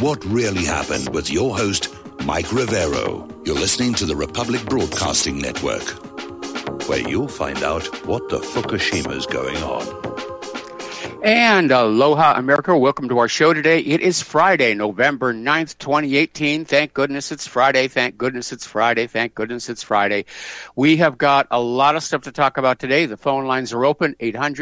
What really happened with your host, Mike Rivero. You're listening to the Republic Broadcasting Network, where you'll find out what the Fukushima's going on. And aloha, America. Welcome to our show today. It is Friday, November 9th, 2018. Thank goodness it's Friday. Thank goodness it's Friday. Thank goodness it's Friday. We have got a lot of stuff to talk about today. The phone lines are open,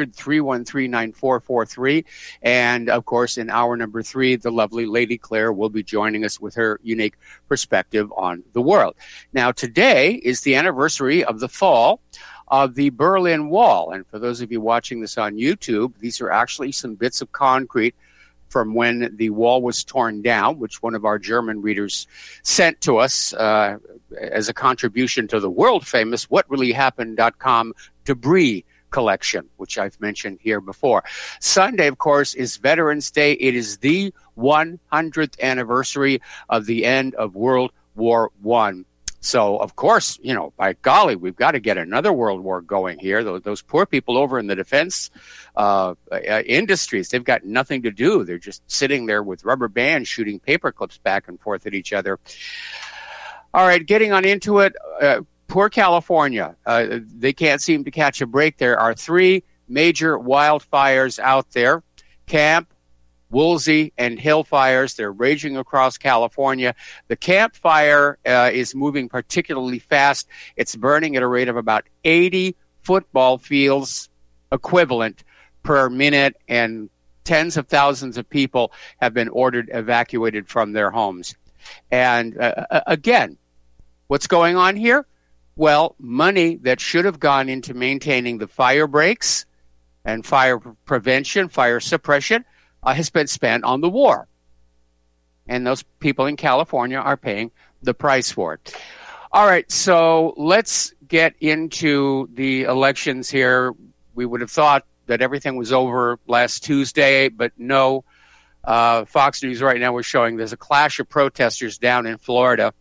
800-313-9443. And, of course, in hour number 3, the lovely Lady Claire will be joining us with her unique perspective on the world. Now, today is the anniversary of the fall of the Berlin Wall. And for those of you watching this on YouTube, these are actually some bits of concrete from when the wall was torn down, which one of our German readers sent to us as a contribution to the world-famous WhatReallyHappened.com debris collection, which I've mentioned here before. Sunday, of course, is Veterans Day. It is the 100th anniversary of the end of World War I. So, of course, you know, by golly, we've got to get another world war going here. Those poor people over in the defense industries, they've got nothing to do. They're just sitting there with rubber bands shooting paper clips back and forth at each other. All right, getting on into it, poor California. They can't seem to catch a break. There are 3 major wildfires out there. Camp, Woolsey, and Hill fires. They're raging across California. The Camp Fire is moving particularly fast. It's burning at a rate of about 80 football fields equivalent per minute, and tens of thousands of people have been ordered evacuated from their homes. And again, what's going on here? Well, money that should have gone into maintaining the fire breaks and fire prevention, fire suppression, has been spent on the war. And those people in California are paying the price for it. All right, so let's get into the elections here. We would have thought that everything was over last Tuesday, but no. Fox News right now is showing there's a clash of protesters down in Florida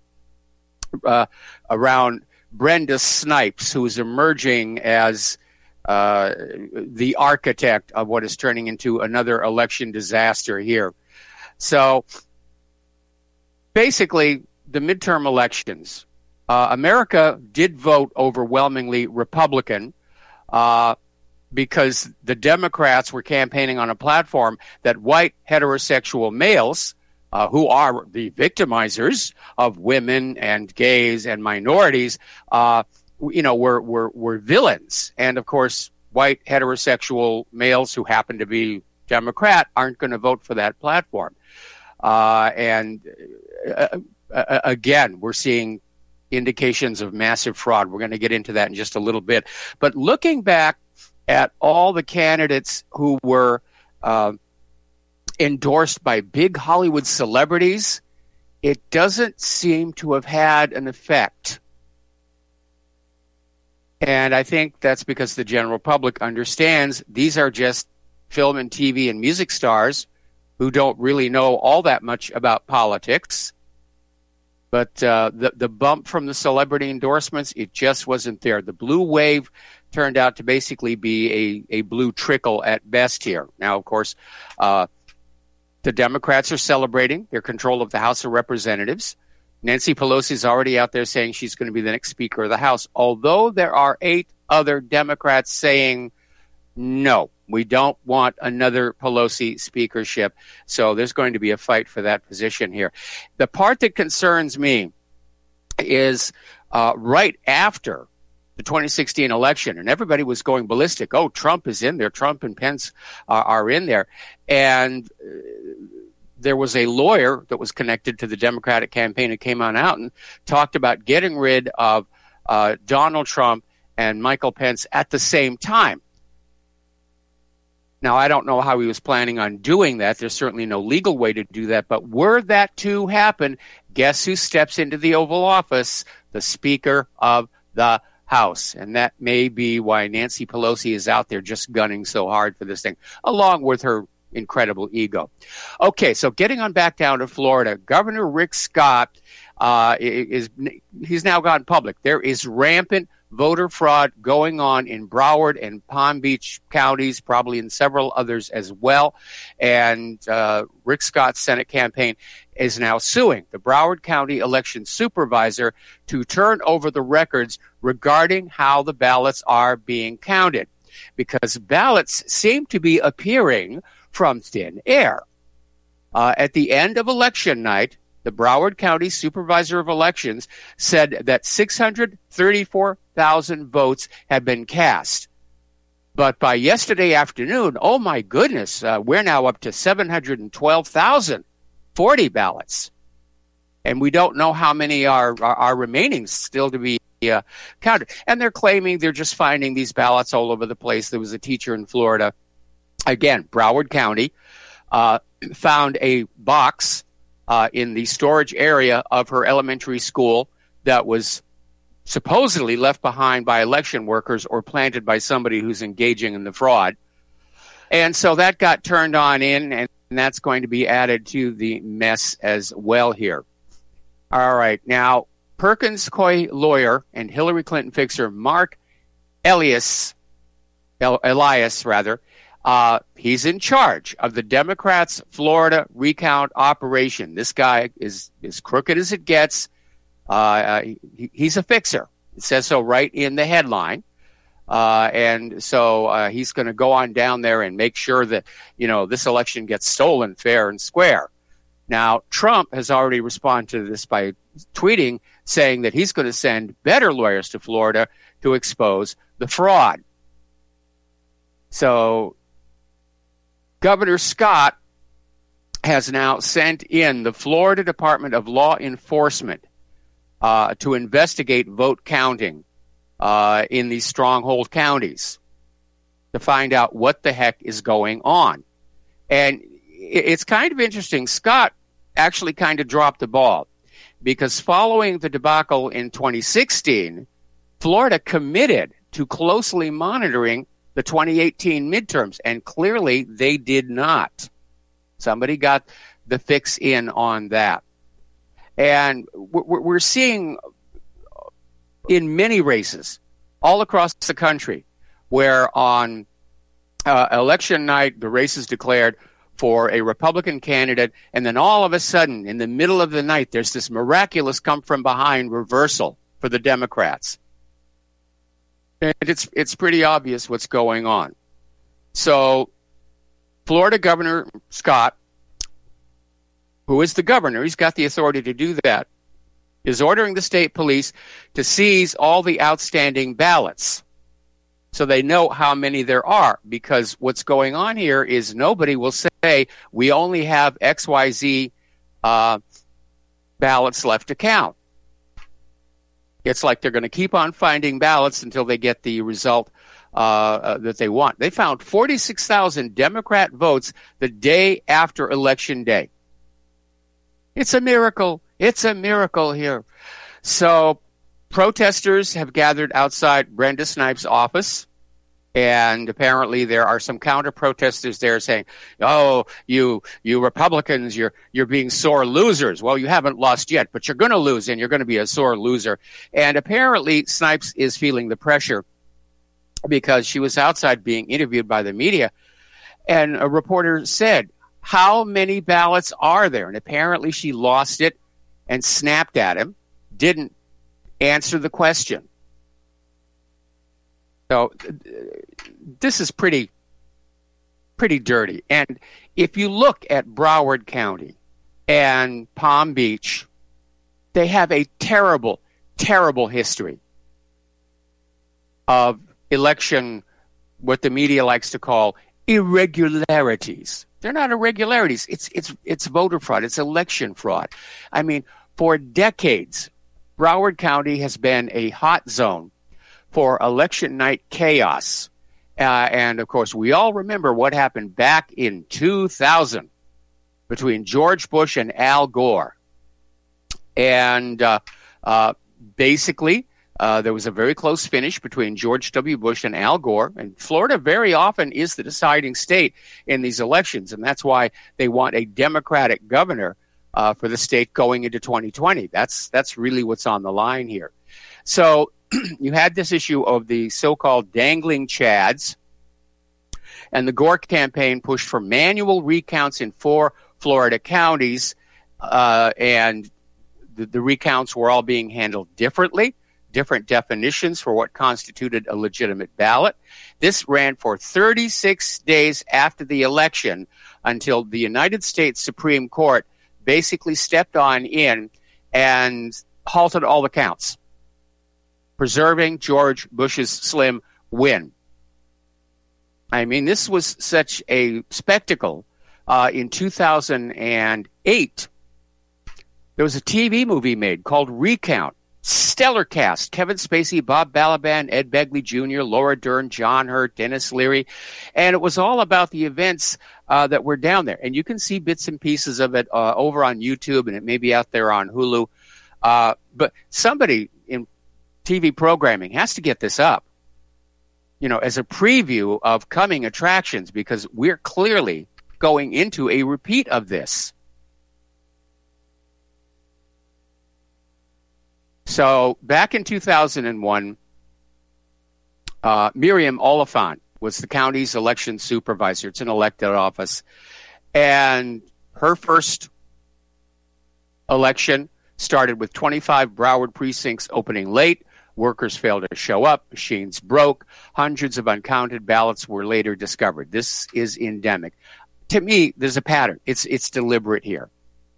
around Brenda Snipes, who is emerging as the architect of what is turning into another election disaster here. So basically, the midterm elections, America did vote overwhelmingly Republican because the Democrats were campaigning on a platform that white heterosexual males, who are the victimizers of women and gays and minorities, were villains. And, of course, white heterosexual males who happen to be Democrat aren't going to vote for that platform. Again, we're seeing indications of massive fraud. We're going to get into that in just a little bit. But looking back at all the candidates who were endorsed by big Hollywood celebrities, it doesn't seem to have had an effect. And I think that's because the general public understands these are just film and TV and music stars who don't really know all that much about politics. But the bump from the celebrity endorsements, it just wasn't there. The blue wave turned out to basically be a blue trickle at best here. Now, of course, the Democrats are celebrating their control of the House of Representatives. Nancy Pelosi is already out there saying she's going to be the next Speaker of the House, although there are 8 other Democrats saying, no, we don't want another Pelosi speakership. So there's going to be a fight for that position here. The part that concerns me is right after the 2016 election, and everybody was going ballistic. Oh, Trump is in there. Trump and Pence are in there. And there was a lawyer that was connected to the Democratic campaign who came on out and talked about getting rid of Donald Trump and Michael Pence at the same time. Now, I don't know how he was planning on doing that. There's certainly no legal way to do that. But were that to happen, guess who steps into the Oval Office? The Speaker of the House. And that may be why Nancy Pelosi is out there just gunning so hard for this thing, along with her incredible ego. Okay, so getting on back down to Florida, Governor Rick Scott he's now gone public. There is rampant voter fraud going on in Broward and Palm Beach counties, probably in several others as well. And Rick Scott's Senate campaign is now suing the Broward County election supervisor to turn over the records regarding how the ballots are being counted, because ballots seem to be appearing from thin air. At the end of election night, the Broward County Supervisor of Elections said that 634,000 votes had been cast. But by yesterday afternoon, oh my goodness, we're now up to 712,040 ballots. And we don't know how many are remaining still to be counted. And they're claiming they're just finding these ballots all over the place. There was a teacher in Florida, again, Broward County, found a box in the storage area of her elementary school that was supposedly left behind by election workers or planted by somebody who's engaging in the fraud. And so that got turned on in, and that's going to be added to the mess as well here. All right. Now, Perkins Coie lawyer and Hillary Clinton fixer Mark Elias, he's in charge of the Democrats' Florida recount operation. This guy is as crooked as it gets. He's a fixer. It says so right in the headline. And so he's going to go on down there and make sure that, this election gets stolen fair and square. Now, Trump has already responded to this by tweeting, saying that he's going to send better lawyers to Florida to expose the fraud. So Governor Scott has now sent in the Florida Department of Law Enforcement to investigate vote counting in these stronghold counties to find out what the heck is going on. And it's kind of interesting. Scott actually kind of dropped the ball, because following the debacle in 2016, Florida committed to closely monitoring the 2018 midterms, and clearly they did not. Somebody got the fix in on that. And we're seeing in many races all across the country where on election night the race is declared for a Republican candidate, and then all of a sudden, in the middle of the night, there's this miraculous come-from-behind reversal for the Democrats. And it's pretty obvious what's going on. So Florida Governor Scott, who is the governor, he's got the authority to do that, is ordering the state police to seize all the outstanding ballots so they know how many there are, because what's going on here is nobody will say, we only have XYZ ballots left to count. It's like they're going to keep on finding ballots until they get the result that they want. They found 46,000 Democrat votes the day after Election Day. It's a miracle. It's a miracle here. So protesters have gathered outside Brenda Snipes' office, and apparently there are some counter-protesters there saying, "Oh, you Republicans, you're being sore losers." Well, you haven't lost yet, but you're going to lose, and you're going to be a sore loser. And apparently Snipes is feeling the pressure because she was outside being interviewed by the media, and a reporter said, "How many ballots are there?" And apparently she lost it and snapped at him, didn't answer the question. So this is pretty dirty. And if you look at Broward County and Palm Beach, they have a terrible, terrible history of election, what the media likes to call irregularities. They're not irregularities. It's voter fraud. It's election fraud. I mean, for decades, Broward County has been a hot zone for election night chaos. And, of course, we all remember what happened back in 2000 between George Bush and Al Gore. And basically, there was a very close finish between George W. Bush and Al Gore. And Florida very often is the deciding state in these elections. And that's why they want a Democratic governor for the state going into 2020. That's really what's on the line here. So you had this issue of the so-called dangling chads, and the Gore campaign pushed for manual recounts in 4 Florida counties, and the recounts were all being handled differently, different definitions for what constituted a legitimate ballot. This ran for 36 days after the election until the United States Supreme Court basically stepped on in and halted all the counts, preserving George Bush's slim win. I mean, this was such a spectacle. In 2008, there was a TV movie made called Recount. Stellar cast: Kevin Spacey, Bob Balaban, Ed Begley Jr., Laura Dern, John Hurt, Dennis Leary. And it was all about the events that were down there. And you can see bits and pieces of it over on YouTube, and it may be out there on Hulu. But somebody in TV programming has to get this up, as a preview of coming attractions, because we're clearly going into a repeat of this. So back in 2001, Miriam Oliphant was the county's election supervisor. It's an elected office. And her first election started with 25 Broward precincts opening late. Workers failed to show up. Machines broke. Hundreds of uncounted ballots were later discovered. This is endemic. To me, there's a pattern. It's deliberate here.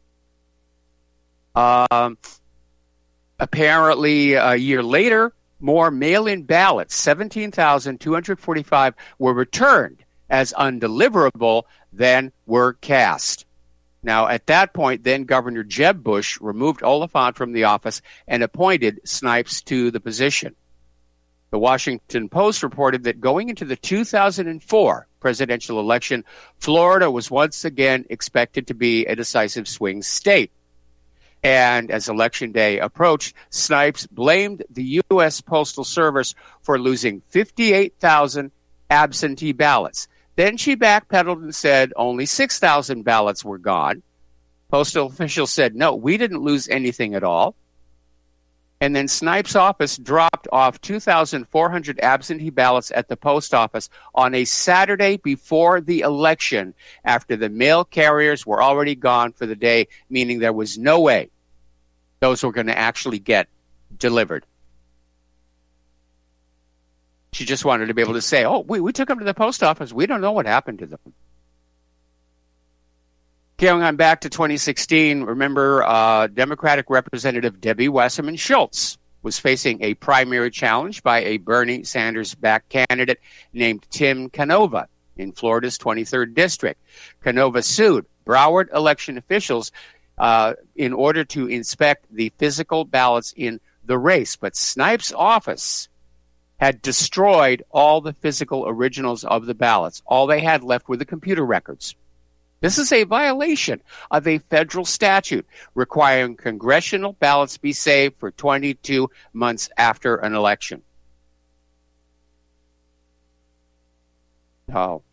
Apparently, a year later, more mail-in ballots, 17,245, were returned as undeliverable than were cast. Now, at that point, then Governor Jeb Bush removed Oliphant from the office and appointed Snipes to the position. The Washington Post reported that going into the 2004 presidential election, Florida was once again expected to be a decisive swing state. And as Election Day approached, Snipes blamed the U.S. Postal Service for losing 58,000 absentee ballots. Then she backpedaled and said only 6,000 ballots were gone. Postal officials said, no, we didn't lose anything at all. And then Snipes' office dropped off 2,400 absentee ballots at the post office on a Saturday before the election, after the mail carriers were already gone for the day, meaning there was no way those were going to actually get delivered. She just wanted to be able to say, oh, we took them to the post office. We don't know what happened to them. Going on back to 2016, remember Democratic Representative Debbie Wasserman Schultz was facing a primary challenge by a Bernie Sanders-backed candidate named Tim Canova in Florida's 23rd District. Canova sued Broward election officials in order to inspect the physical ballots in the race, but Snipes' office had destroyed all the physical originals of the ballots. All they had left were the computer records. This is a violation of a federal statute requiring congressional ballots be saved for 22 months after an election. Oh.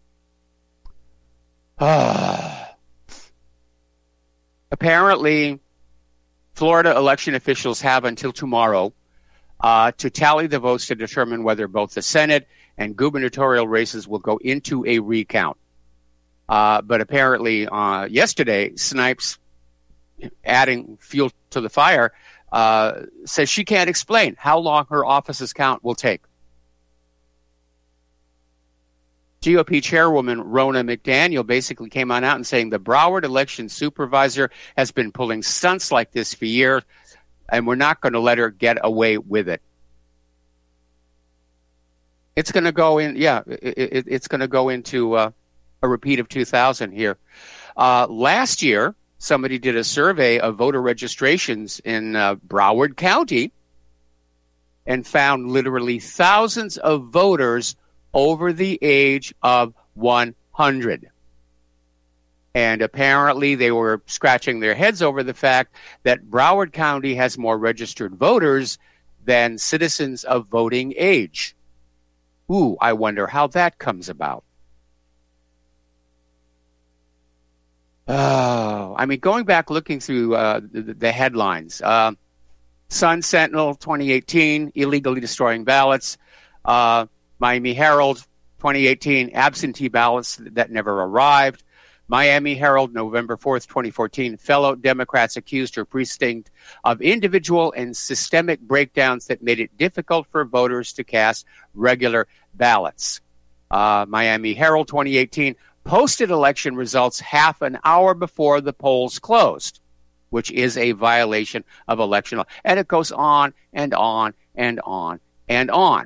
Apparently, Florida election officials have until tomorrow to tally the votes to determine whether both the Senate and gubernatorial races will go into a recount. But apparently yesterday, Snipes, adding fuel to the fire, says she can't explain how long her office's count will take. GOP chairwoman Ronna McDaniel basically came on out and saying the Broward election supervisor has been pulling stunts like this for years, and we're not going to let her get away with it. It's going to go in, it's going to go into a repeat of 2000 here. Last year, somebody did a survey of voter registrations in Broward County and found literally thousands of voters over the age of 100. And apparently they were scratching their heads over the fact that Broward County has more registered voters than citizens of voting age. Ooh, I wonder how that comes about. Oh, I mean, going back, looking through the headlines, Sun Sentinel 2018, illegally destroying ballots. Miami Herald 2018, absentee ballots that never arrived. Miami Herald, November 4th, 2014, fellow Democrats accused her precinct of individual and systemic breakdowns that made it difficult for voters to cast regular ballots. Miami Herald 2018 posted election results half an hour before the polls closed, which is a violation of election law. And it goes on and on and on and on.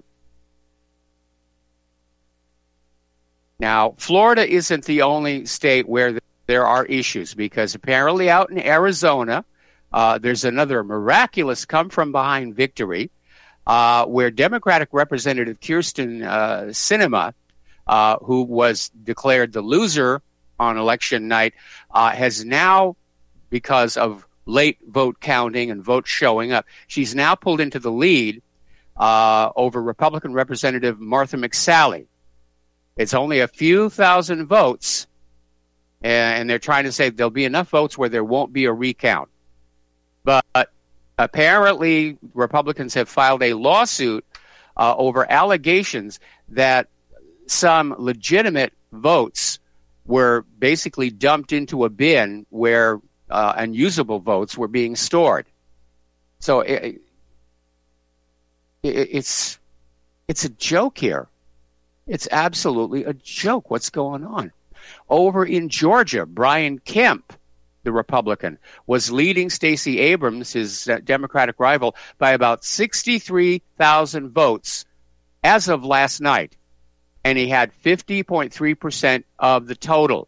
Now, Florida isn't the only state where there are issues, because apparently out in Arizona, there's another miraculous come-from-behind victory where Democratic Representative Kyrsten Sinema, who was declared the loser on election night, has now, because of late vote counting and votes showing up, she's now pulled into the lead over Republican Representative Martha McSally. It's only a few thousand votes, and they're trying to say there'll be enough votes where there won't be a recount. But apparently, Republicans have filed a lawsuit over allegations that some legitimate votes were basically dumped into a bin where unusable votes were being stored. So it's a joke here. It's absolutely a joke what's going on. Over in Georgia, Brian Kemp, the Republican, was leading Stacey Abrams, his Democratic rival, by about 63,000 votes as of last night. And he had 50.3% of the total.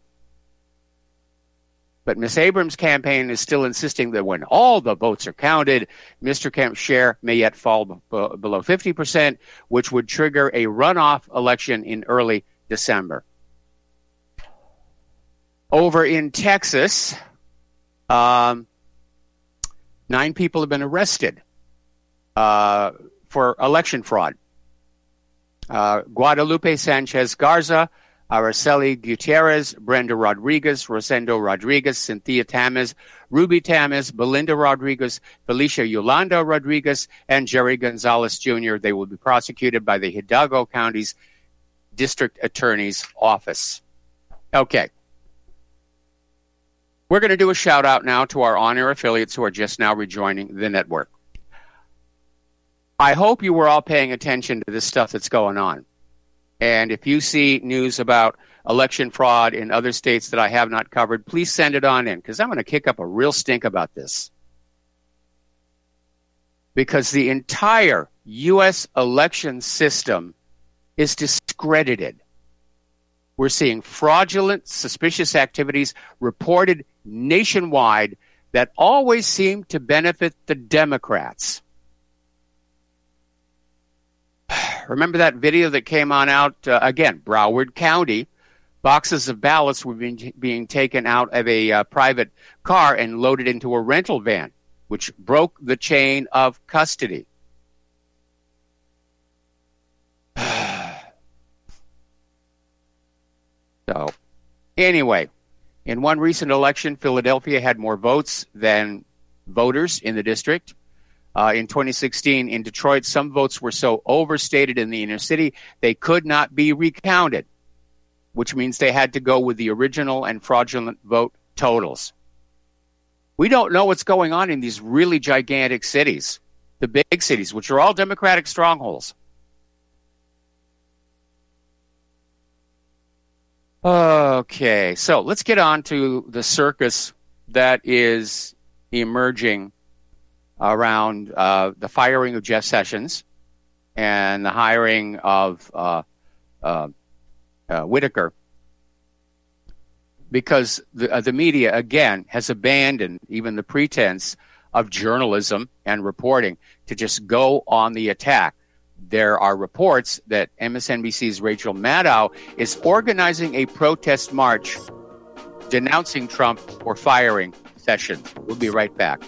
But Ms. Abrams' campaign is still insisting that when all the votes are counted, Mr. Kemp's share may yet fall below 50%, which would trigger a runoff election in early December. Over in Texas, 9 people have been arrested for election fraud. Guadalupe Sanchez Garza, Araceli Gutierrez, Brenda Rodriguez, Rosendo Rodriguez, Cynthia Tamez, Ruby Tamez, Belinda Rodriguez, Felicia Yolanda Rodriguez, and Jerry Gonzalez Jr. They will be prosecuted by the Hidalgo County's District Attorney's Office. Okay. We're going to do a shout out now to our on-air affiliates who are just now rejoining the network. I hope you were all paying attention to this stuff that's going on. And if you see news about election fraud in other states that I have not covered, please send it on in, because I'm going to kick up a real stink about this. Because the entire U.S. election system is discredited. We're seeing fraudulent, suspicious activities reported nationwide that always seem to benefit the Democrats. Remember that video that came on out, again, Broward County? Boxes of ballots were being taken out of a private car and loaded into a rental van, which broke the chain of custody. So, anyway, in one recent election, Philadelphia had more votes than voters in the district. In 2016, in Detroit, some votes were so overstated in the inner city, they could not be recounted, which means they had to go with the original and fraudulent vote totals. We don't know what's going on in these really gigantic cities, the big cities, which are all Democratic strongholds. Okay, so let's get on to the circus that is emerging around the firing of Jeff Sessions and the hiring of Whitaker, because the media, again, has abandoned even the pretense of journalism and reporting to just go on the attack. There are reports that MSNBC's Rachel Maddow is organizing a protest march denouncing Trump for firing Sessions. We'll be right back.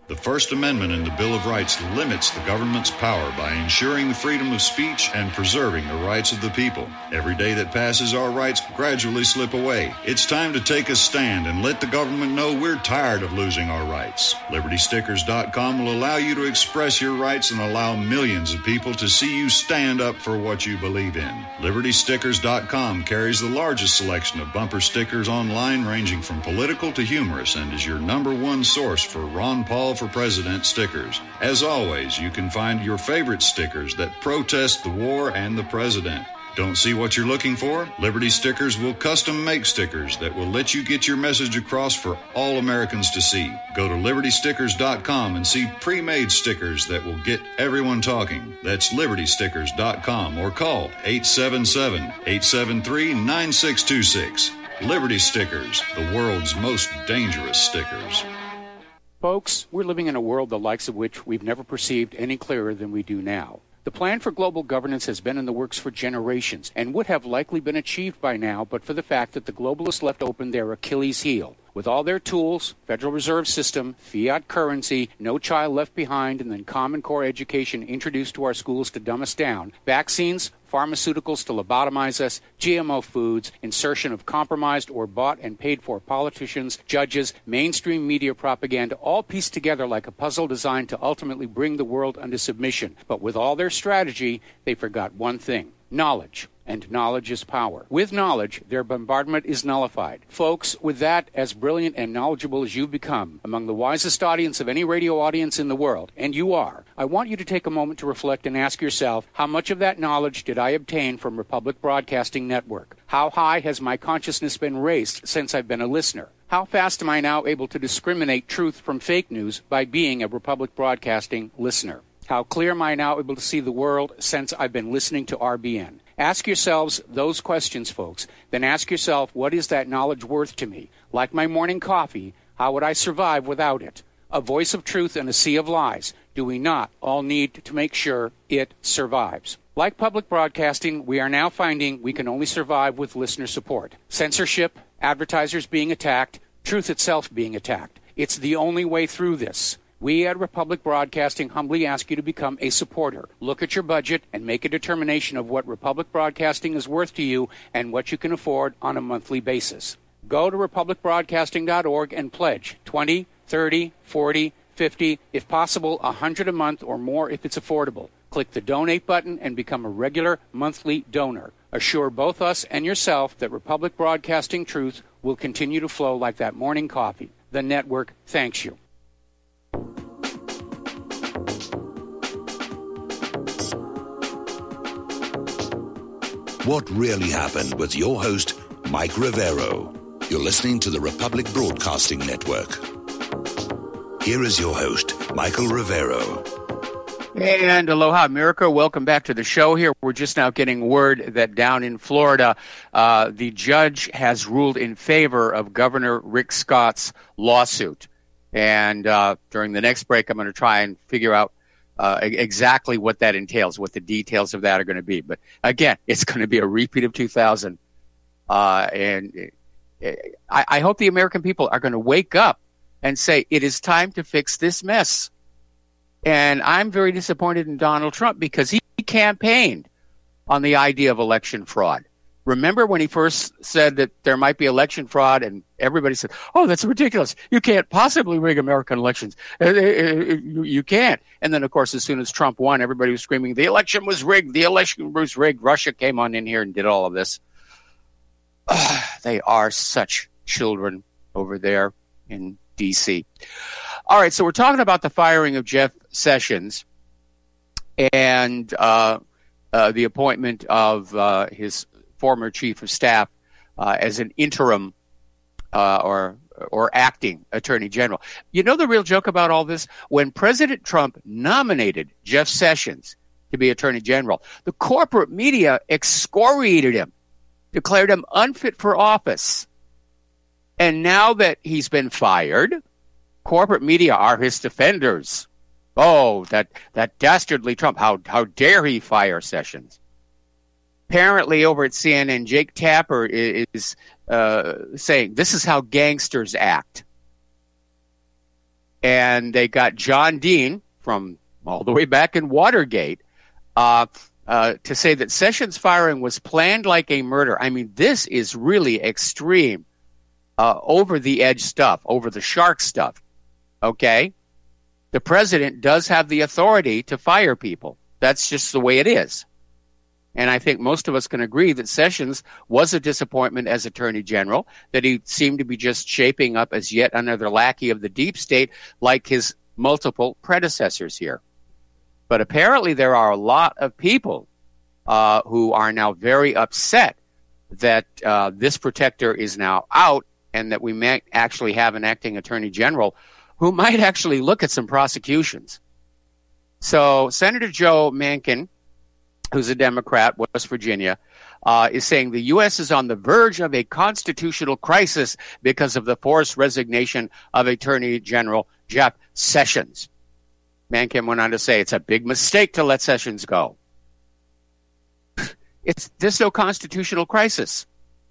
The First Amendment in the Bill of Rights limits the government's power by ensuring the freedom of speech and preserving the rights of the people. Every day that passes, our rights gradually slip away. It's time to take a stand and let the government know we're tired of losing our rights. LibertyStickers.com will allow you to express your rights and allow millions of people to see you stand up for what you believe in. LibertyStickers.com carries the largest selection of bumper stickers online, ranging from political to humorous, and is your #1 source for Ron Paul for President stickers. As always, you can find your favorite stickers that protest the war and the president. Don't see what you're looking for? Liberty Stickers will custom make stickers that will let you get your message across for all Americans to see. Go to LibertyStickers.com and see pre-made stickers that will get everyone talking. That's LibertyStickers.com or call 877-873-9626. Liberty Stickers, the world's most dangerous stickers. Folks, we're living in a world the likes of which we've never perceived any clearer than we do now. The plan for global governance has been in the works for generations and would have likely been achieved by now but for the fact that the globalists left open their Achilles heel. With all their tools, Federal Reserve System, fiat currency, no child left behind, and then Common Core education introduced to our schools to dumb us down, vaccines, pharmaceuticals to lobotomize us, GMO foods, insertion of compromised or bought and paid for politicians, judges, mainstream media propaganda, all pieced together like a puzzle designed to ultimately bring the world under submission. But with all their strategy, they forgot one thing: knowledge. And knowledge is power. With knowledge, their bombardment is nullified. Folks, with that, as brilliant and knowledgeable as you've become, among the wisest audience of any radio audience in the world, and you are, I want you to take a moment to reflect and ask yourself, how much of that knowledge did I obtain from Republic Broadcasting Network? How high has my consciousness been raised since I've been a listener? How fast am I now able to discriminate truth from fake news by being a Republic Broadcasting listener? How clear am I now able to see the world since I've been listening to RBN? Ask yourselves those questions, folks. Then ask yourself, what is that knowledge worth to me? Like my morning coffee, how would I survive without it? A voice of truth in a sea of lies. Do we not all need to make sure it survives? Like public broadcasting, we are now finding we can only survive with listener support. Censorship, advertisers being attacked, truth itself being attacked. It's the only way through this. We at Republic Broadcasting humbly ask you to become a supporter. Look at your budget and make a determination of what Republic Broadcasting is worth to you and what you can afford on a monthly basis. Go to republicbroadcasting.org and pledge $20, $30, $40, $50, if possible, $100 a month or more if it's affordable. Click the donate button and become a regular monthly donor. Assure both us and yourself that Republic Broadcasting truth will continue to flow like that morning coffee. The network thanks you. What really happened with your host, Mike Rivero. You're listening to the Republic Broadcasting Network. Here is your host, Michael Rivero. And aloha, America. Welcome back to the show here. We're just now getting word that down in Florida, the judge has ruled in favor of Governor Rick Scott's lawsuit. And during the next break, I'm going to try and figure out exactly what that entails, what the details of that are going to be. But again, it's going to be a repeat of 2000. And I hope the American people are going to wake up and say, it is time to fix this mess. And I'm very disappointed in Donald Trump because he campaigned on the idea of election fraud. Remember when he first said that there might be election fraud and everybody said, oh, that's ridiculous. You can't possibly rig American elections. You can't. And then, of course, as soon as Trump won, everybody was screaming, the election was rigged. The election was rigged. Russia came on in here and did all of this. They are such children over there in D.C. All right, so we're talking about the firing of Jeff Sessions and the appointment of his former chief of staff as an interim or acting attorney general. You know the real joke about all this? When President Trump nominated Jeff Sessions to be attorney general, the corporate media excoriated him, declared him unfit for office. And now that he's been fired, corporate media are his defenders. Oh, that dastardly Trump. How dare he fire Sessions? Apparently, over at CNN, Jake Tapper is saying this is how gangsters act. And they got John Dean from all the way back in Watergate to say that Sessions' firing was planned like a murder. I mean, this is really extreme, over-the-edge stuff, over-the-shark stuff, okay? The president does have the authority to fire people. That's just the way it is. And I think most of us can agree that Sessions was a disappointment as Attorney General, that he seemed to be just shaping up as yet another lackey of the deep state like his multiple predecessors here. But apparently there are a lot of people who are now very upset that this protector is now out and that we might actually have an acting Attorney General who might actually look at some prosecutions. So Senator Joe Manchin, who's a Democrat, West Virginia, is saying the U.S. is on the verge of a constitutional crisis because of the forced resignation of Attorney General Jeff Sessions. Manchin went on to say it's a big mistake to let Sessions go. There's no constitutional crisis.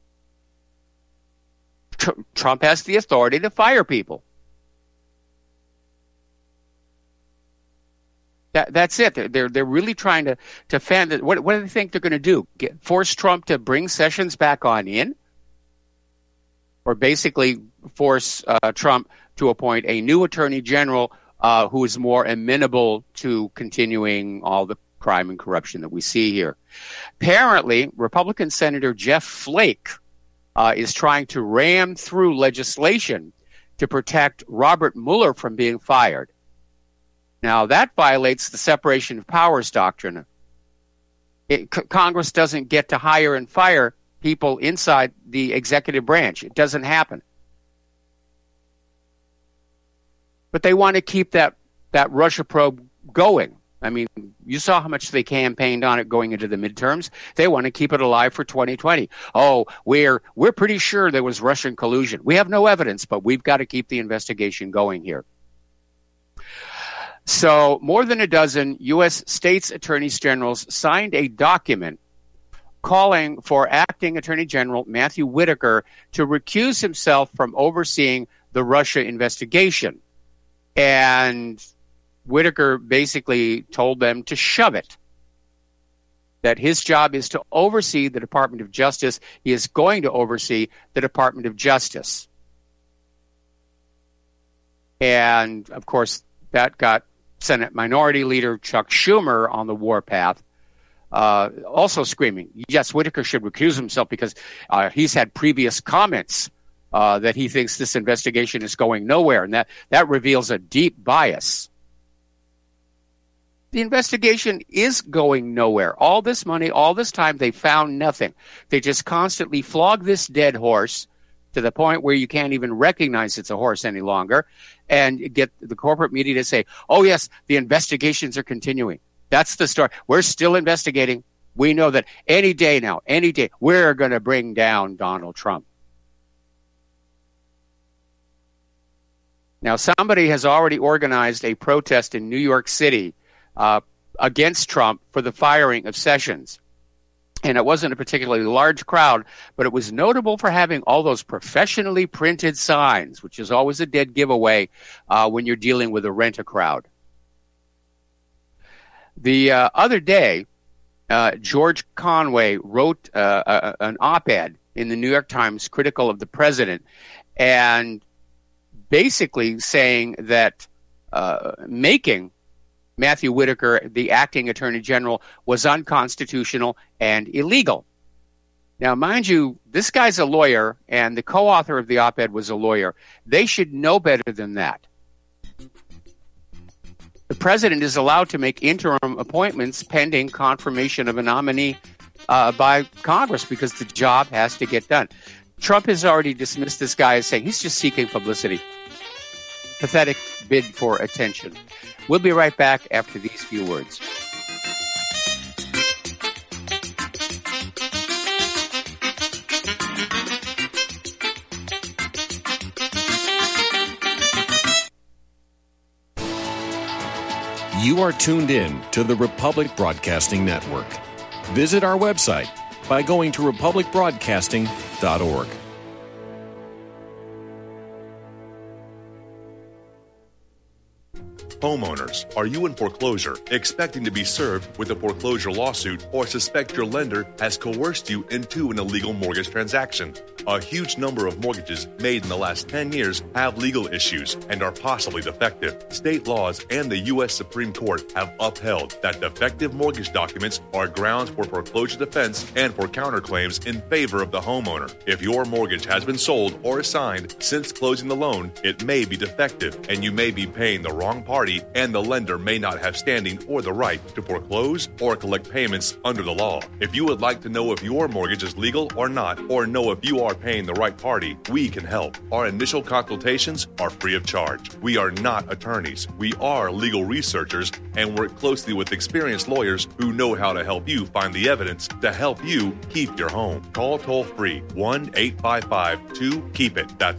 Trump has the authority to fire people. That's it. They're really trying to fan that. What do they think they're going to do? Force Trump to bring Sessions back on in? Or basically force Trump to appoint a new Attorney General who is more amenable to continuing all the crime and corruption that we see here. Apparently, Republican Senator Jeff Flake is trying to ram through legislation to protect Robert Mueller from being fired. Now, that violates the separation of powers doctrine. Congress doesn't get to hire and fire people inside the executive branch. It doesn't happen. But they want to keep that Russia probe going. I mean, you saw how much they campaigned on it going into the midterms. They want to keep it alive for 2020. Oh, we're pretty sure there was Russian collusion. We have no evidence, but we've got to keep the investigation going here. So more than a dozen U.S. states' attorneys generals signed a document calling for acting Attorney General Matthew Whitaker to recuse himself from overseeing the Russia investigation. And Whitaker basically told them to shove it, that his job is to oversee the Department of Justice. He is going to oversee the Department of Justice. And, of course, that got Senate Minority Leader Chuck Schumer on the warpath, also screaming, yes, Whitaker should recuse himself because he's had previous comments that he thinks this investigation is going nowhere, and that reveals a deep bias. The investigation is going nowhere. All this money, all this time, they found nothing. They just constantly flog this dead horse to the point where you can't even recognize it's a horse any longer, and get the corporate media to say, oh, yes, the investigations are continuing. That's the story. We're still investigating. We know that any day now, any day, we're going to bring down Donald Trump. Now, somebody has already organized a protest in New York City against Trump for the firing of Sessions. And it wasn't a particularly large crowd, but it was notable for having all those professionally printed signs, which is always a dead giveaway when you're dealing with a rent-a-crowd. The other day, George Conway wrote an op-ed in the New York Times critical of the president, and basically saying that making Matthew Whitaker the acting Attorney General was unconstitutional and illegal. Now, mind you, this guy's a lawyer, and the co-author of the op-ed was a lawyer. They should know better than that. The president is allowed to make interim appointments pending confirmation of a nominee by Congress because the job has to get done. Trump has already dismissed this guy as saying he's just seeking publicity. Pathetic bid for attention. We'll be right back after these few words. You are tuned in to the Republic Broadcasting Network. Visit our website by going to republicbroadcasting.org. Homeowners, are you in foreclosure, expecting to be served with a foreclosure lawsuit, or suspect your lender has coerced you into an illegal mortgage transaction? A huge number of mortgages made in the last 10 years have legal issues and are possibly defective. State laws and the U.S. Supreme Court have upheld that defective mortgage documents are grounds for foreclosure defense and for counterclaims in favor of the homeowner. If your mortgage has been sold or assigned since closing the loan, it may be defective and you may be paying the wrong party, and the lender may not have standing or the right to foreclose or collect payments under the law. If you would like to know if your mortgage is legal or not, or know if you are paying the right party, we can help. Our initial consultations are free of charge. We are not attorneys. We are legal researchers and work closely with experienced lawyers who know how to help you find the evidence to help you keep your home. Call toll-free 1-855-2-KEEP-IT. That's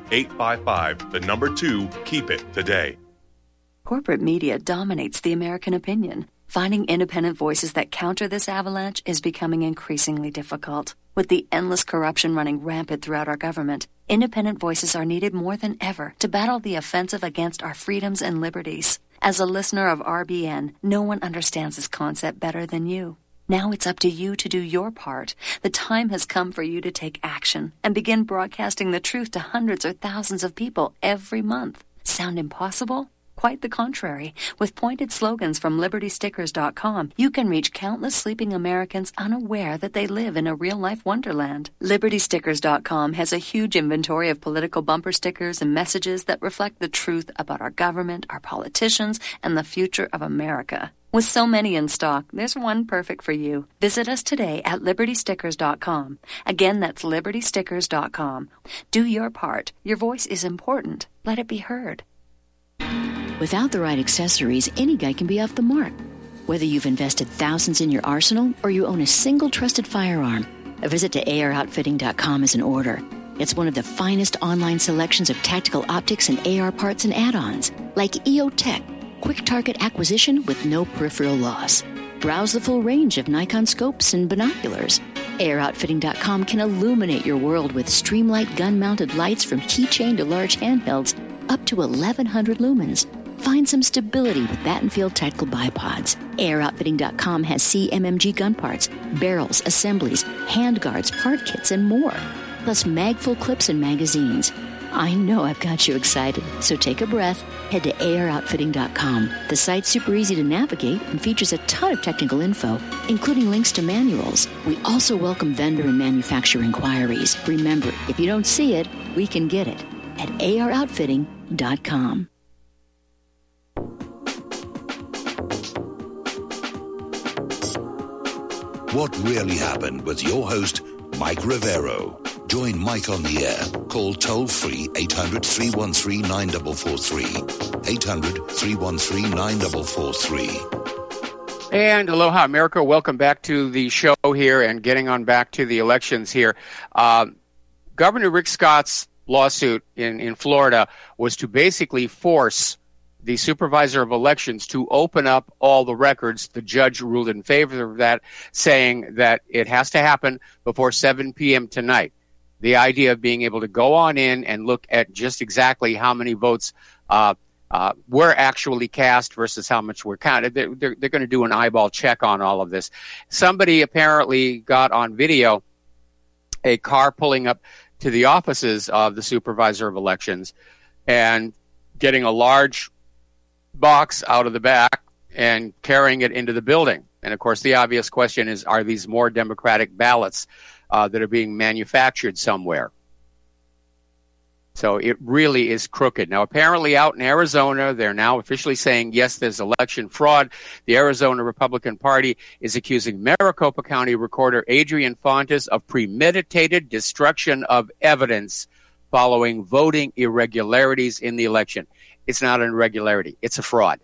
1-855-2-KEEP-IT today. Corporate media dominates the American opinion. Finding independent voices that counter this avalanche is becoming increasingly difficult. With the endless corruption running rampant throughout our government, independent voices are needed more than ever to battle the offensive against our freedoms and liberties. As a listener of RBN, no one understands this concept better than you. Now it's up to you to do your part. The time has come for you to take action and begin broadcasting the truth to hundreds or thousands of people every month. Sound impossible? Quite the contrary. With pointed slogans from LibertyStickers.com, you can reach countless sleeping Americans unaware that they live in a real-life wonderland. LibertyStickers.com has a huge inventory of political bumper stickers and messages that reflect the truth about our government, our politicians, and the future of America. With so many in stock, there's one perfect for you. Visit us today at LibertyStickers.com. Again, that's LibertyStickers.com. Do your part. Your voice is important. Let it be heard. Without the right accessories, any guy can be off the mark. Whether you've invested thousands in your arsenal or you own a single trusted firearm, a visit to AROutfitting.com is in order. It's one of the finest online selections of tactical optics and AR parts and add-ons, like EOTech, quick target acquisition with no peripheral loss. Browse the full range of Nikon scopes and binoculars. AROutfitting.com can illuminate your world with Streamlight gun-mounted lights from keychain to large handhelds up to 1,100 lumens. Find some stability with Battenfield Tactical Bipods. AirOutfitting.com has CMMG gun parts, barrels, assemblies, handguards, part kits, and more. Plus mag-full clips and magazines. I know I've got you excited, so take a breath. Head to AirOutfitting.com. The site's super easy to navigate and features a ton of technical info, including links to manuals. We also welcome vendor and manufacturer inquiries. Remember, if you don't see it, we can get it at AirOutfitting.com. What really happened with your host, Mike Rivero. Join Mike on the air. Call toll-free 800-313-9443. 800-313-9443. And aloha, America. Welcome back to the show here and getting on back to the elections here. Governor Rick Scott's lawsuit in Florida was to basically force the supervisor of elections to open up all the records. The judge ruled in favor of that, saying that it has to happen before 7 p.m. tonight. The idea of being able to go on in and look at just exactly how many votes were actually cast versus how much were counted. They're going to do an eyeball check on all of this. Somebody apparently got on video a car pulling up to the offices of the supervisor of elections and getting a large box out of the back and carrying it into the building. And of course, the obvious question is, are these more Democratic ballots that are being manufactured somewhere? So it really is crooked. Now, apparently out in Arizona, they're now officially saying, yes, there's election fraud. The Arizona Republican Party is accusing Maricopa County Recorder Adrian Fontes of premeditated destruction of evidence following voting irregularities in the election. It's not an irregularity. It's a fraud.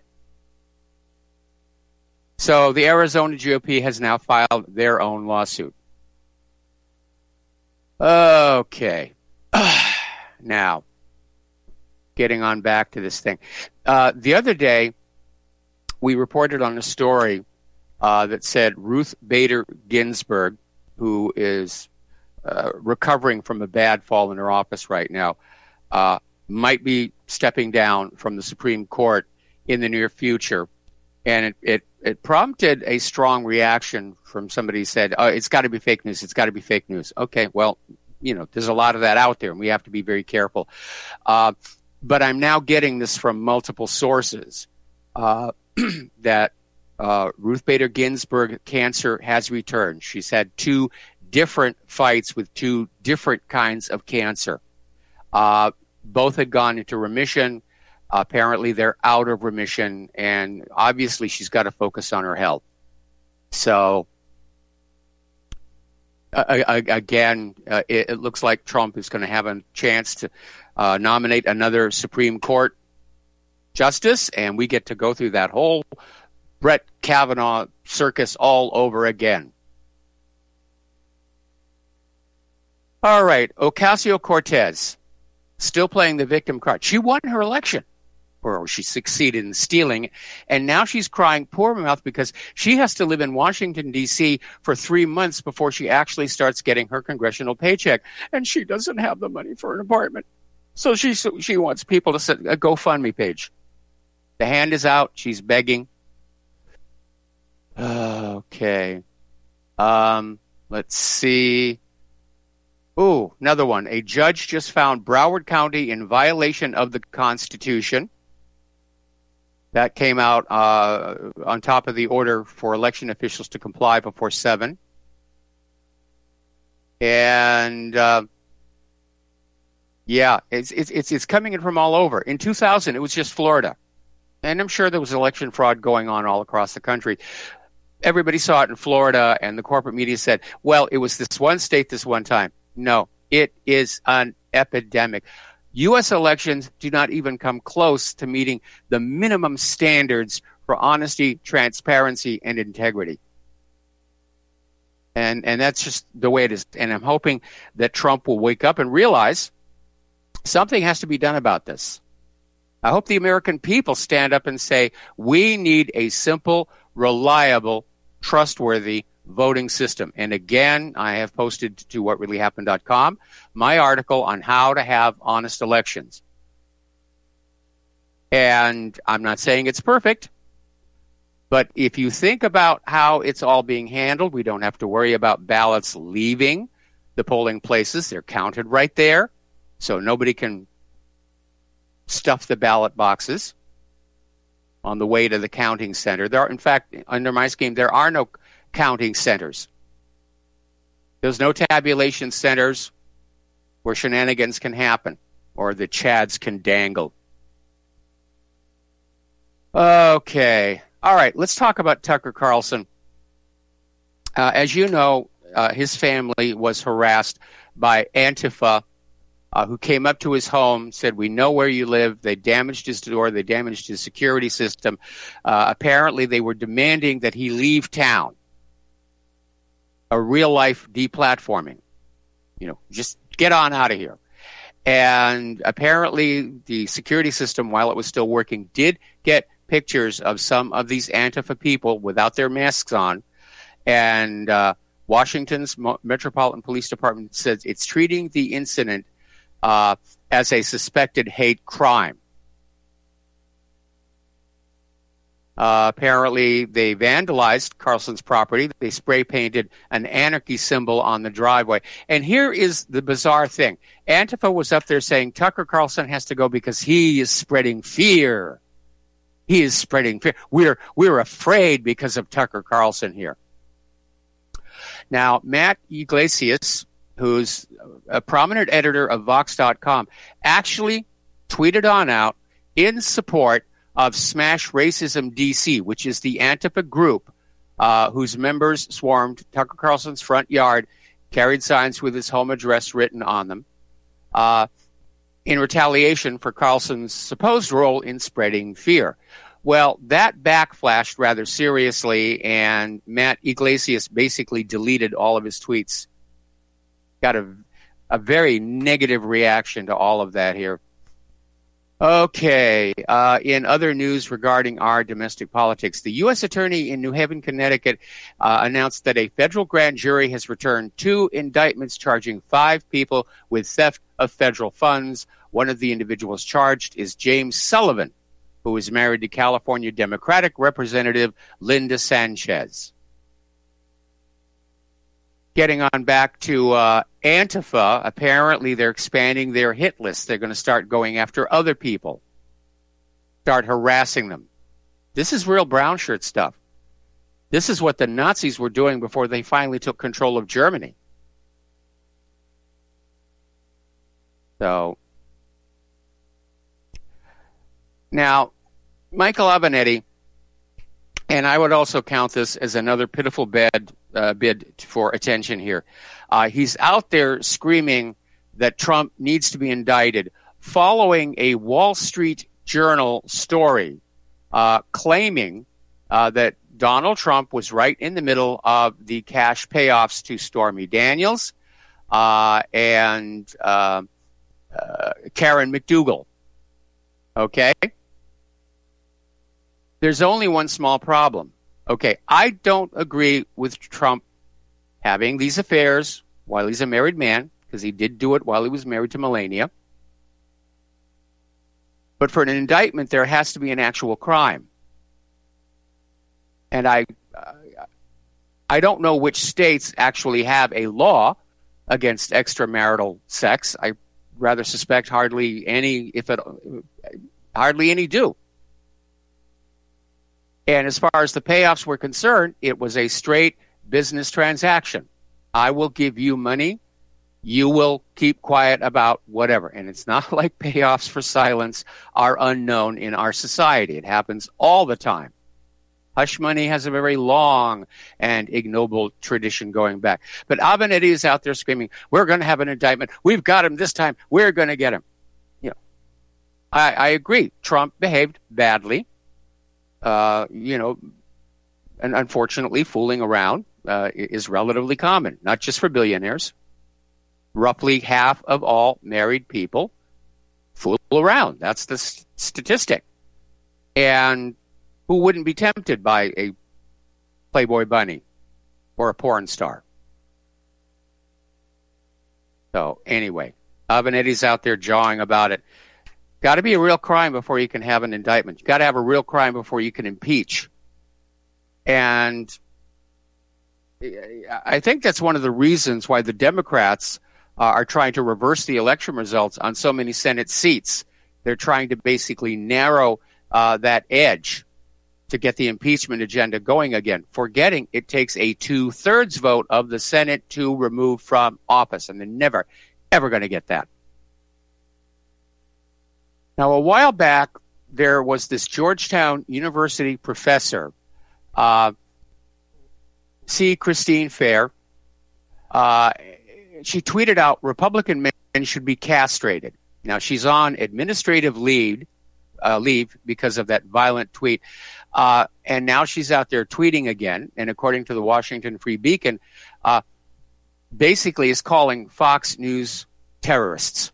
So the Arizona GOP has now filed their own lawsuit. Okay. Now, getting on back to this thing. The other day, we reported on a story that said Ruth Bader Ginsburg, who is recovering from a bad fall in her office right now, might be stepping down from the Supreme Court in the near future. And it prompted a strong reaction from somebody who said, oh, it's got to be fake news. It's got to be fake news. Okay, well, there's a lot of that out there, and we have to be very careful. But I'm now getting this from multiple sources that Ruth Bader Ginsburg cancer has returned. She's had 2 different fights with 2 different kinds of cancer. Both had gone into remission. Apparently, they're out of remission, and obviously, she's got to focus on her health. So, again, it looks like Trump is going to have a chance to nominate another Supreme Court justice, and we get to go through that whole Brett Kavanaugh circus all over again. All right, Ocasio-Cortez, still playing the victim card. She won her election, or she succeeded in stealing, and now she's crying poor mouth because she has to live in Washington, D.C. for 3 months before she actually starts getting her congressional paycheck, and she doesn't have the money for an apartment. So she wants people to set a GoFundMe page. The hand is out. She's begging. Okay. Let's see. Ooh, another one. A judge just found Broward County in violation of the Constitution. That came out on top of the order for election officials to comply before 7. And yeah, it's coming in from all over. In 2000, it was just Florida. And I'm sure there was election fraud going on all across the country. Everybody saw it in Florida, and the corporate media said, well, it was this one state this one time. No, it is an epidemic. U.S. elections do not even come close to meeting the minimum standards for honesty, transparency, and integrity. And that's just the way it is. And I'm hoping that Trump will wake up and realize something has to be done about this. I hope the American people stand up and say, we need a simple, reliable, trustworthy voting system. And again, I have posted to whatreallyhappened.com my article on how to have honest elections. And I'm not saying it's perfect, but if you think about how it's all being handled, we don't have to worry about ballots leaving the polling places. They're counted right there, so nobody can stuff the ballot boxes on the way to the counting center. There are, in fact, under my scheme, there are no counting centers. There's no tabulation centers where shenanigans can happen or the chads can dangle. Okay. All right. Let's talk about Tucker Carlson. As you know, his family was harassed by Antifa, who came up to his home, said, we know where you live. They damaged his door. They damaged his security system. Apparently, they were demanding that he leave town. A real-life deplatforming. Just get on out of here. And apparently, the security system, while it was still working, did get pictures of some of these Antifa people without their masks on. And Washington's Metropolitan Police Department says it's treating the incident as a suspected hate crime. Apparently, they vandalized Carlson's property. They spray painted an anarchy symbol on the driveway. And here is the bizarre thing. Antifa was up there saying Tucker Carlson has to go because he is spreading fear. He is spreading fear. We're afraid because of Tucker Carlson here. Now, Matt Yglesias, who's a prominent editor of Vox.com, actually tweeted on out in support of Smash Racism DC, which is the Antifa group whose members swarmed Tucker Carlson's front yard, carried signs with his home address written on them, in retaliation for Carlson's supposed role in spreading fear. Well, that backflashed rather seriously, and Matt Yglesias basically deleted all of his tweets. Got a very negative reaction to all of that here. Okay, in other news regarding our domestic politics, the U.S. Attorney in New Haven, Connecticut, announced that a federal grand jury has returned 2 indictments charging 5 people with theft of federal funds. One of the individuals charged is James Sullivan, who is married to California Democratic Representative Linda Sanchez. Getting on back to Antifa, apparently they're expanding their hit list. They're going to start going after other people, start harassing them. This is real brown shirt stuff. This is what the Nazis were doing before they finally took control of Germany. So, now, Michael Avenatti, and I would also count this as another pitiful bid for attention here. He's out there screaming that Trump needs to be indicted following a Wall Street Journal story claiming that Donald Trump was right in the middle of the cash payoffs to Stormy Daniels and Karen McDougal. Okay? There's only one small problem. Okay, I don't agree with Trump having these affairs while he's a married man, because he did do it while he was married to Melania. But for an indictment, there has to be an actual crime. And I don't know which states actually have a law against extramarital sex. I rather suspect hardly any do. And as far as the payoffs were concerned, it was a straight business transaction. I will give you money. You will keep quiet about whatever. And it's not like payoffs for silence are unknown in our society. It happens all the time. Hush money has a very long and ignoble tradition going back. But Avenatti is out there screaming, we're going to have an indictment. We've got him this time. We're going to get him. You know, I agree. Trump behaved badly. And unfortunately, fooling around is relatively common, not just for billionaires. Roughly half of all married people fool around. That's the statistic. And who wouldn't be tempted by a Playboy bunny or a porn star? So anyway, Avenatti's out there jawing about it. Got to be a real crime before you can have an indictment. You got to have a real crime before you can impeach. And I think that's one of the reasons why the Democrats are trying to reverse the election results on so many Senate seats. They're trying to basically narrow that edge to get the impeachment agenda going again, forgetting it takes a 2/3 vote of the Senate to remove from office, and they're never, ever going to get that. Now, a while back, there was this Georgetown University professor, C. Christine Fair. She tweeted out, Republican men should be castrated. Now, she's on administrative leave because of that violent tweet. And now she's out there tweeting again. And according to the Washington Free Beacon, basically is calling Fox News terrorists.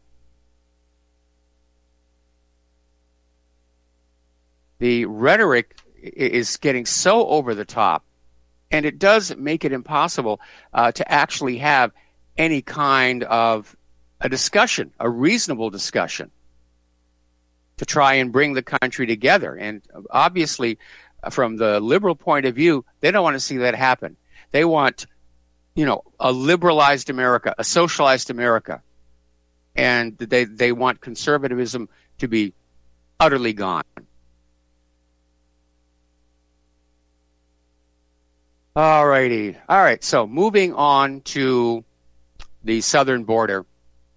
The rhetoric is getting so over the top, and it does make it impossible to actually have any kind of a discussion, a reasonable discussion, to try and bring the country together. And obviously, from the liberal point of view, they don't want to see that happen. They want, a liberalized America, a socialized America. And they want conservatism to be utterly gone. All righty. All right. So moving on to the southern border.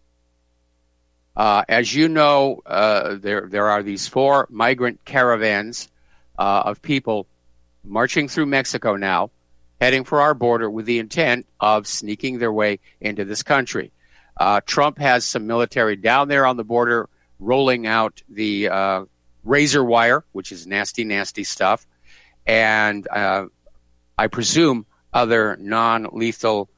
As you know, there are these 4 migrant caravans of people marching through Mexico now, heading for our border with the intent of sneaking their way into this country. Trump has some military down there on the border rolling out the razor wire, which is nasty, nasty stuff. And I presume other non-lethal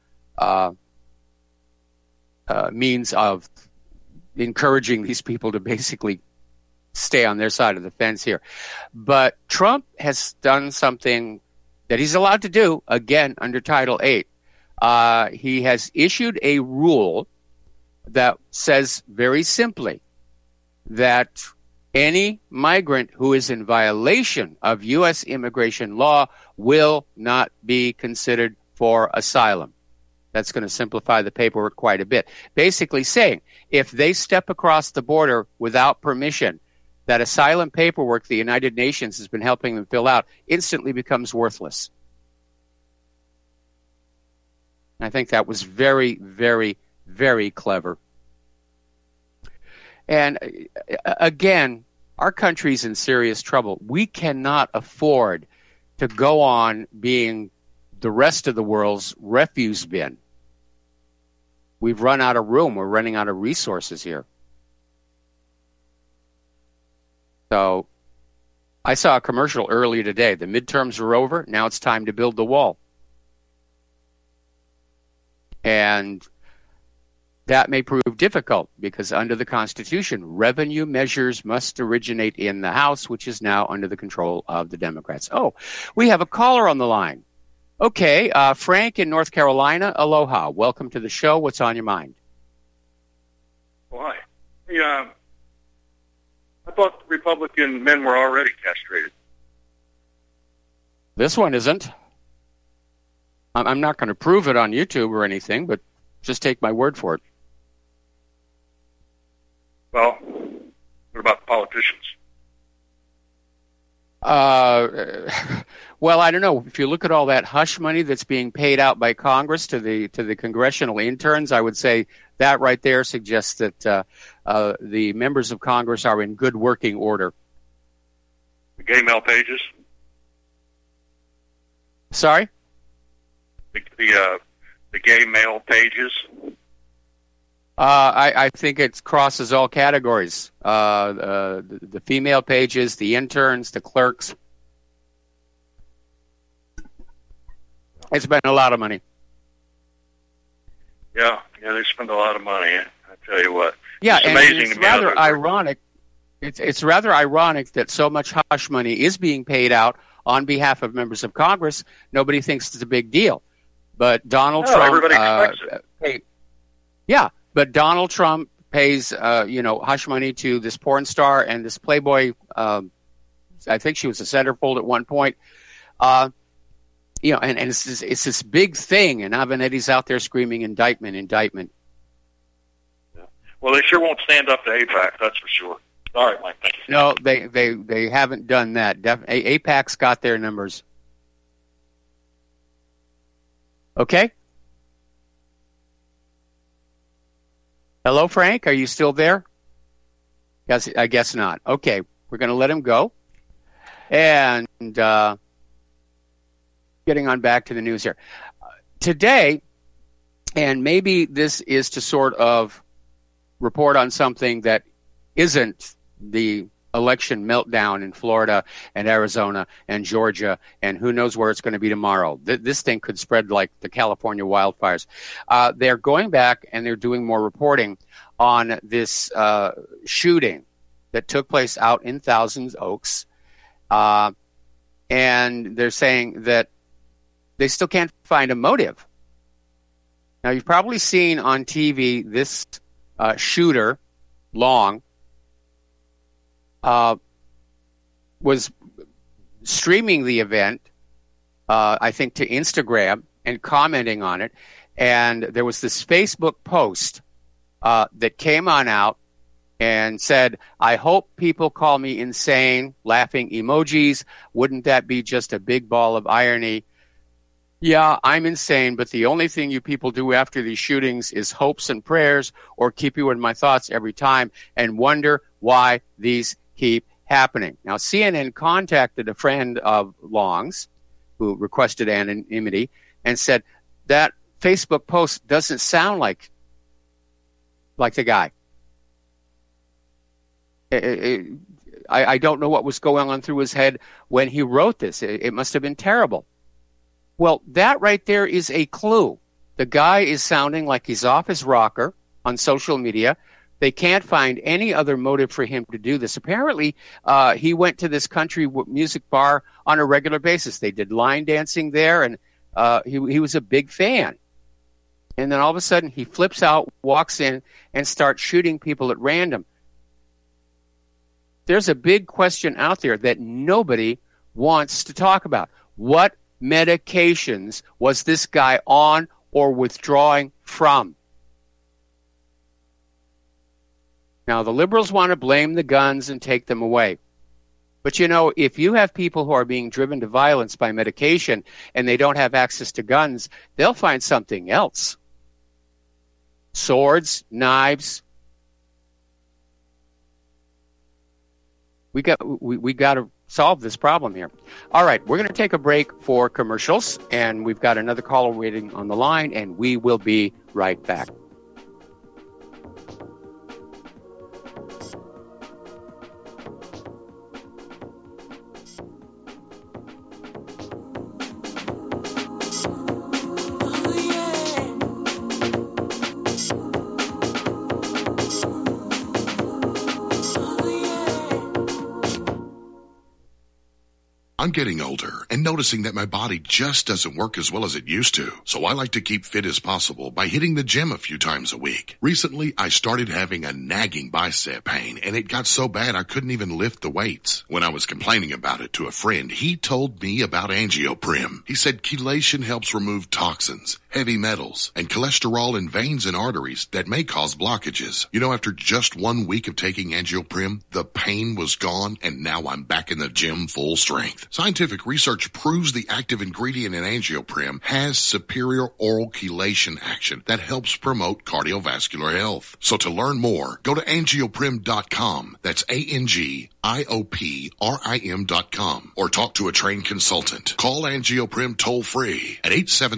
means of encouraging these people to basically stay on their side of the fence here. But Trump has done something that he's allowed to do, again, under Title VIII. He has issued a rule that says very simply that Any migrant who is in violation of U.S. immigration law will not be considered for asylum. That's going to simplify the paperwork quite a bit. Basically saying, if they step across the border without permission, that asylum paperwork the United Nations has been helping them fill out instantly becomes worthless. I think that was very, very, very clever. And again, our country's in serious trouble. We cannot afford to go on being the rest of the world's refuse bin. We've run out of room. We're running out of resources here. So I saw a commercial earlier today. The midterms are over. Now it's time to build the wall. And that may prove difficult because under the Constitution, revenue measures must originate in the House, which is now under the control of the Democrats. Oh, we have a caller on the line. Okay, Frank in North Carolina, aloha. Welcome to the show. What's on your mind? Why? Yeah, I thought Republican men were already castrated. This one isn't. I'm not going to prove it on YouTube or anything, but just take my word for it. Well, what about the politicians? Well, I don't know. If you look at all that hush money that's being paid out by Congress to the congressional interns, I would say that right there suggests that the members of Congress are in good working order. The gay male pages? Sorry? The gay male pages? I think it crosses all categories. The female pages, the interns, the clerks. It's been a lot of money. Yeah, they spend a lot of money. I tell you what. Yeah, it's and amazing it's rather ironic. It's rather ironic that so much hush money is being paid out on behalf of members of Congress. Nobody thinks it's a big deal, but Donald Trump. Everybody expects it. Yeah, but Donald Trump pays hush money to this porn star and this Playboy. I think she was a centerfold at one point. And it's this big thing, and Avenetti's out there screaming indictment, indictment. Yeah. Well, they sure won't stand up to AIPAC, that's for sure. All right, Mike, thank you. No, they haven't done that. AIPAC's got their numbers. Okay? Hello, Frank? Are you still there? Yes, I guess not. Okay, we're going to let him go. And getting on back to the news here. Today, and maybe this is to sort of report on something that isn't the election meltdown in Florida and Arizona and Georgia, and who knows where it's going to be tomorrow. This thing could spread like the California wildfires. They're going back and they're doing more reporting on this shooting that took place out in Thousand Oaks. And they're saying that they still can't find a motive. Now, you've probably seen on TV this shooter, Long, was streaming the event, I think, to Instagram and commenting on it. And there was this Facebook post that came on out and said, "I hope people call me insane," laughing emojis. Wouldn't that be just a big ball of irony? Yeah, I'm insane, but the only thing you people do after these shootings is hopes and prayers or keep you in my thoughts every time and wonder why these keep happening. Now, CNN contacted a friend of Long's who requested anonymity and said that Facebook post doesn't sound like the guy. I don't know what was going on through his head when he wrote this. It must have been terrible. Well, that right there is a clue. The guy is sounding like he's off his rocker on social media. They can't find any other motive for him to do this. Apparently, he went to this country music bar on a regular basis. They did line dancing there, and he was a big fan. And then all of a sudden, he flips out, walks in, and starts shooting people at random. there's a big question out there that nobody wants to talk about. What medications was this guy on or withdrawing from? Now, the liberals want to blame the guns and take them away. But, you know, if you have people who are being driven to violence by medication and they don't have access to guns, they'll find something else. Swords, knives. We got to solve this problem here. All right, we're going to take a break for commercials, and we've got another caller waiting on the line, and we will be right back. I'm getting older and noticing that my body just doesn't work as well as it used to. So I like to keep fit as possible by hitting the gym a few times a week. Recently, I started having a nagging bicep pain, and it got so bad I couldn't even lift the weights. When I was complaining about it to a friend, he told me about Angioprim. He said chelation helps remove toxins, heavy metals, and cholesterol in veins and arteries that may cause blockages. You know, after just 1 week of taking Angioprim, the pain was gone, and now I'm back in the gym full strength. Scientific research proves the active ingredient in Angioprim has superior oral chelation action that helps promote cardiovascular health. So to learn more, go to angioprim.com. That's ANGIOPRIM.com, or talk to a trained consultant. Call Angioprim toll free at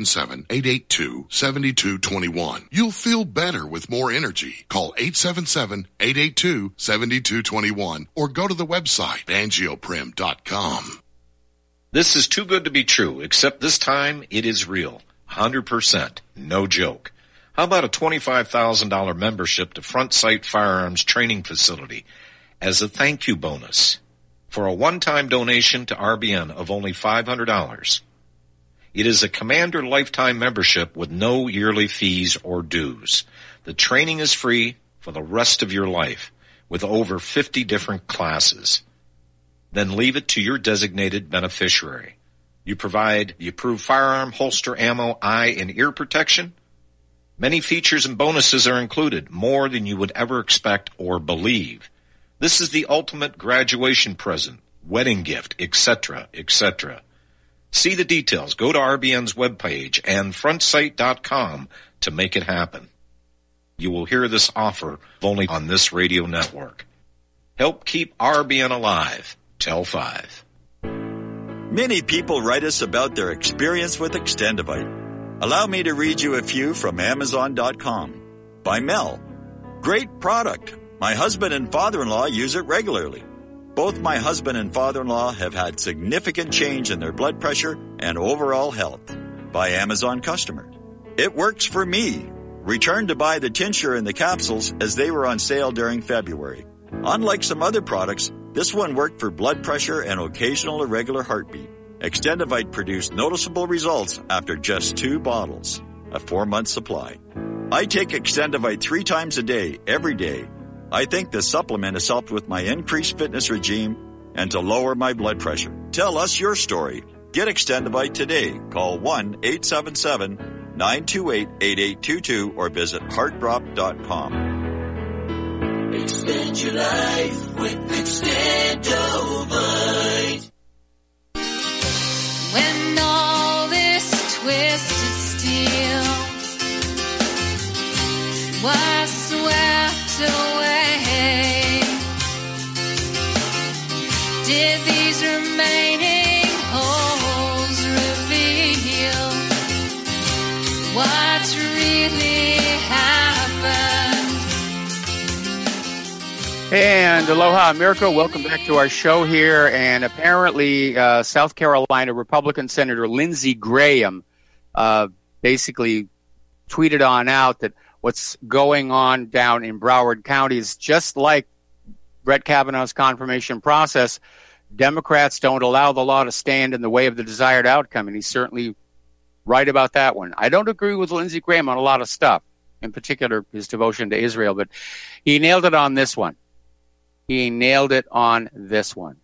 877-882-7221. You'll feel better with more energy. Call 877-882-7221 or go to the website angioprim.com. This is too good to be true, except this time it is real. 100%. No joke. How about a $25,000 membership to Front Sight Firearms Training Facility as a thank you bonus for a one-time donation to RBN of only $500? It is a Commander lifetime membership with no yearly fees or dues. The training is free for the rest of your life with over 50 different classes. Then leave it to your designated beneficiary. You provide the approved firearm, holster, ammo, eye, and ear protection. Many features and bonuses are included, more than you would ever expect or believe. This is the ultimate graduation present, wedding gift, etc., etc. See the details. Go to RBN's webpage and frontsight.com to make it happen. You will hear this offer only on this radio network. Help keep RBN alive. Tell 5. Many people write us about their experience with Extendivite. Allow me to read you a few from Amazon.com. By Mel. Great product. My husband and father-in-law use it regularly. Both my husband and father-in-law have had significant change in their blood pressure and overall health. By Amazon customer. It works for me. Returned to buy the tincture and the capsules as they were on sale during February. Unlike some other products, this one worked for blood pressure and occasional irregular heartbeat. Extendivite produced noticeable results after just 2 bottles, a 4-month supply. I take Extendivite 3 times a day, every day. I think this supplement has helped with my increased fitness regime and to lower my blood pressure. Tell us your story. Get Extendivite today. Call 1-877-928-8822 or visit heartdrop.com. Extend your life with Extendivite. When all this twisted steel was swept away, did these remaining holes reveal what's really happened? And aloha, America. Welcome back to our show here. And apparently, South Carolina Republican Senator Lindsey Graham basically tweeted on out that what's going on down in Broward County is just like Brett Kavanaugh's confirmation process. Democrats don't allow the law to stand in the way of the desired outcome, and he's certainly right about that one. I don't agree with Lindsey Graham on a lot of stuff, in particular his devotion to Israel, but he nailed it on this one. He nailed it on this one.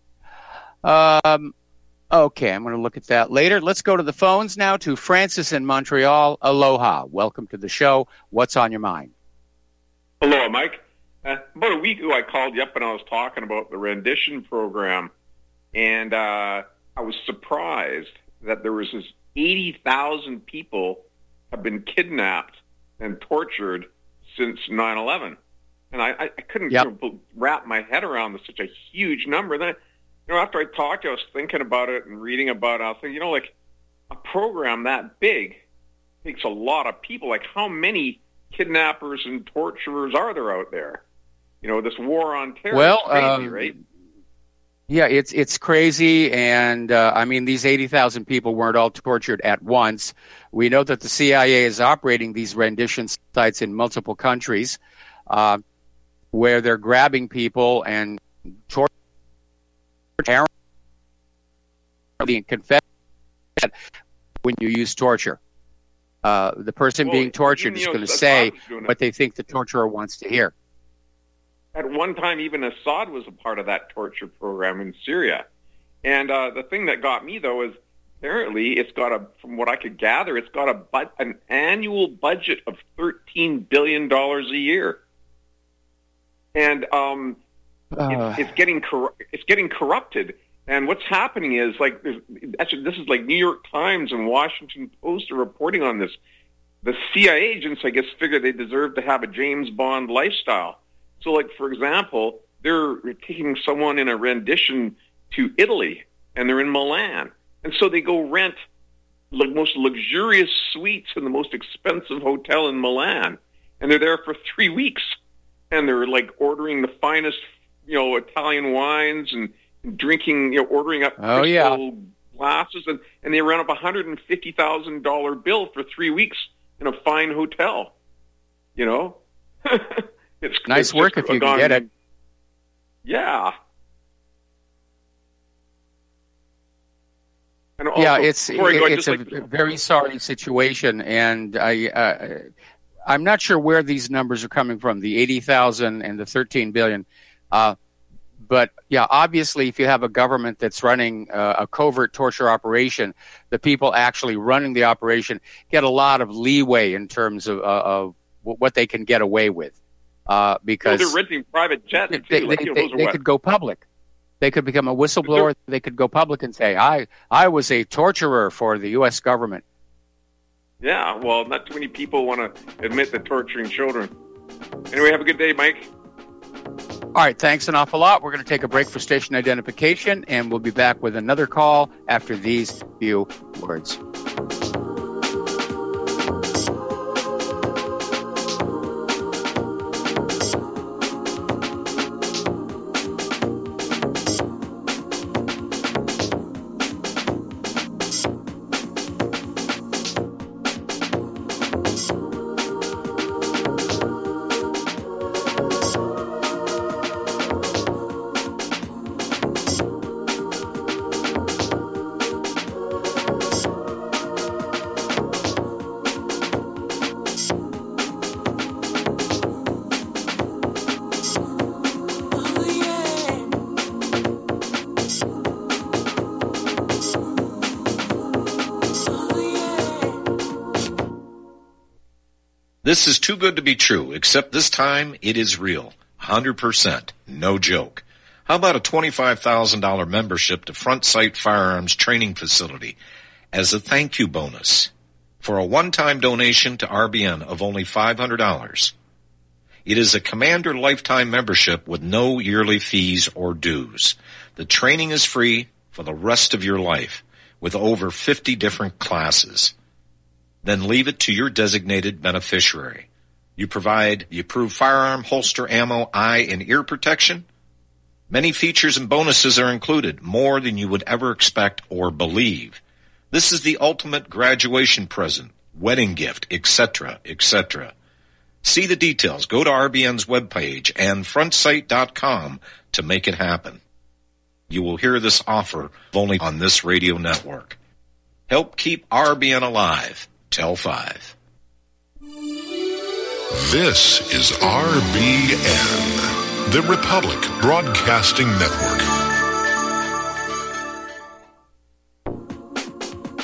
Okay, I'm going to look at that later. Let's go to the phones now to Francis in Montreal. Aloha. Welcome to the show. What's on your mind? Hello, Mike. About a week ago, I called you up and I was talking about the rendition program, and I was surprised that there was this 80,000 people have been kidnapped and tortured since 9/11. And I couldn't wrap my head around such a huge number. Then, after I talked to you, I was thinking about it and reading about it. I was thinking, like, a program that big takes a lot of people. Like, how many kidnappers and torturers are there out there? This war on terror is crazy, right? Yeah, it's crazy, and these 80,000 people weren't all tortured at once. We know that the CIA is operating these rendition sites in multiple countries, where they're grabbing people and torturing and confessing when you use torture. The person being tortured is going to say what they think the torturer wants to hear. At one time, even Assad was a part of that torture program in Syria. And the thing that got me, though, is apparently it's got from what I could gather, it's got an annual budget of $13 billion a year. And it's getting corrupted. And what's happening is, like, this is like New York Times and Washington Post are reporting on this. The CIA agents, I guess, figure they deserve to have a James Bond lifestyle. So, like, for example, they're taking someone in a rendition to Italy, and they're in Milan. And so they go rent the most luxurious suites in the most expensive hotel in Milan. And they're there for 3 weeks. And they're, like, ordering the finest, Italian wines and drinking, ordering up crystal glasses. And they run up $150,000 bill for 3 weeks in a fine hotel, It's nice work if you can get it. Yeah. And also, it's a very sorry situation, and I'm not sure where these numbers are coming from, the 80,000 and the 13 billion. But yeah, obviously, if you have a government that's running a covert torture operation, the people actually running the operation get a lot of leeway in terms of what they can get away with. Because they're renting private jets. They could go public. They could become a whistleblower. They could go public and say, I was a torturer for the U.S. government. Yeah, well, not too many people want to admit to torturing children. Anyway, have a good day, Mike. All right, thanks an awful lot. We're going to take a break for station identification, and we'll be back with another call after these few words. This is too good to be true, except this time it is real. 100%. No joke. How about a $25,000 membership to Front Sight Firearms Training Facility as a thank you bonus for a one-time donation to RBN of only $500? It is a Commander lifetime membership with no yearly fees or dues. The training is free for the rest of your life with over 50 different classes. Then leave it to your designated beneficiary. You provide the approved firearm, holster, ammo, eye, and ear protection. Many features and bonuses are included, more than you would ever expect or believe. This is the ultimate graduation present, wedding gift, etc., etc. See the details. Go to RBN's webpage and frontsight.com to make it happen. You will hear this offer only on this radio network. Help keep RBN alive. Tell 5. This is RBN, The Republic Broadcasting Network.